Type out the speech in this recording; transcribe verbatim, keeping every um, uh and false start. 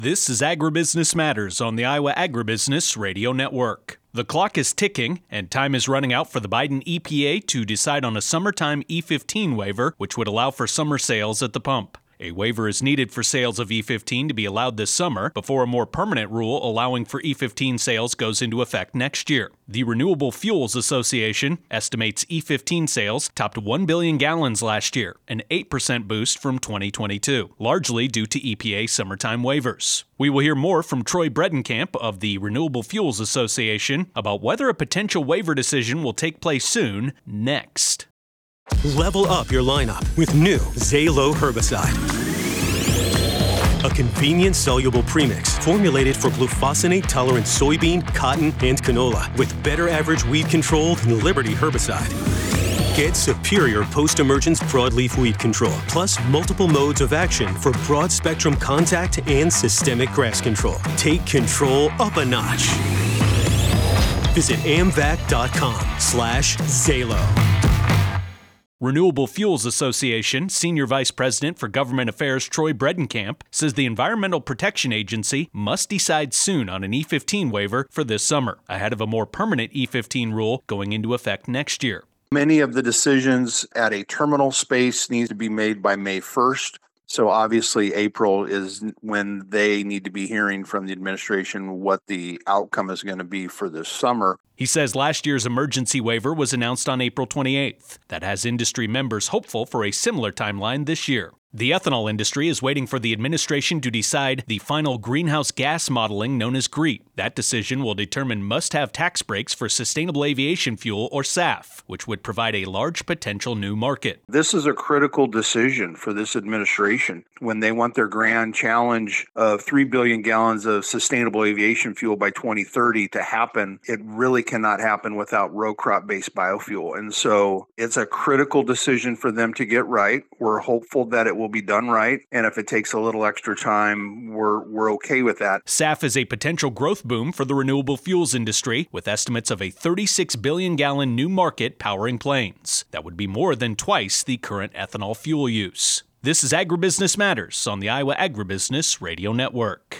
This is Agribusiness Matters on the Iowa Agribusiness Radio Network. The clock is ticking, and time is running out for the Biden E P A to decide on a summertime E fifteen waiver, which would allow for summer sales at the pump. A waiver is needed for sales of E fifteen to be allowed this summer before a more permanent rule allowing for E fifteen sales goes into effect next year. The Renewable Fuels Association estimates E fifteen sales topped one billion gallons last year, an eight percent boost from twenty twenty-two, largely due to E P A summertime waivers. We will hear more from Troy Bredenkamp of the Renewable Fuels Association about whether a potential waiver decision will take place soon next. Level up your lineup with new Zalo herbicide. A convenient soluble premix formulated for glufosinate-tolerant soybean, cotton, and canola with better average weed control than Liberty herbicide. Get superior post-emergence broadleaf weed control, plus multiple modes of action for broad-spectrum contact and systemic grass control. Take control up a notch. Visit amvac.com slash Zalo. Renewable Fuels Association Senior Vice President for Government Affairs Troy Bredenkamp says the Environmental Protection Agency must decide soon on an E fifteen waiver for this summer, ahead of a more permanent E fifteen rule going into effect next year. Many of the decisions at a terminal space need to be made by May first. So obviously April is when they need to be hearing from the administration what the outcome is going to be for this summer. He says last year's emergency waiver was announced on April twenty-eighth. That has industry members hopeful for a similar timeline this year. The ethanol industry is waiting for the administration to decide the final greenhouse gas modeling known as GREET. That decision will determine must-have tax breaks for sustainable aviation fuel, or S A F, which would provide a large potential new market. This is a critical decision for this administration when they want their grand challenge of three billion gallons of sustainable aviation fuel by twenty thirty to happen. It really cannot happen without row crop-based biofuel. And so it's a critical decision for them to get right. We're hopeful that it will be done right. And if it takes a little extra time, we're we're okay with that. S A F is a potential growth boom for the renewable fuels industry, with estimates of a thirty-six billion gallon new market powering planes. That would be more than twice the current ethanol fuel use. This is Agribusiness Matters on the Iowa Agribusiness Radio Network.